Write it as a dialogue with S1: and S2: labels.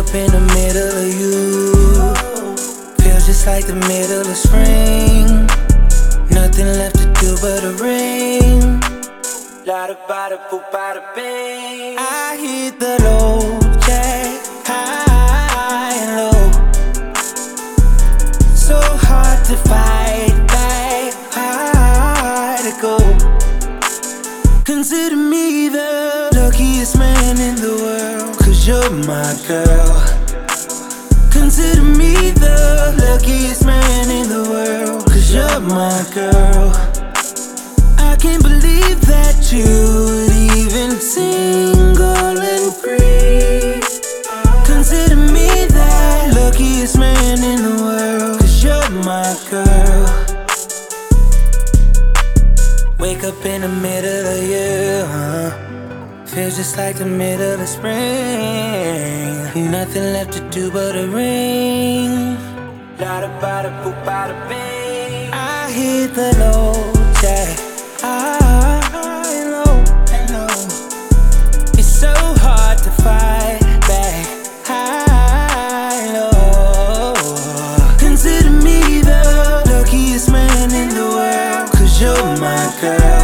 S1: up in the middle of you. Feels just like the middle of spring. Nothing left to do but a ring. La da ba da boo ba da bing. I hit the low jack, high and low. So hard to fight back, hard to go. Consider me the luckiest man in the world, 'cause you're my girl. Consider me the luckiest man in the world, 'cause you're my girl. I can't believe that you're even single and free. Consider me that luckiest man in the world, 'cause you're my girl. Wake up in the middle of you, feels just like the middle of spring. Nothing left to do but a ring. La da ba da boo ba da bing. I hit the low jack, high and low, and low. It's so hard to fight back, high and low. Consider me the luckiest man in the world, 'cause you're my girl.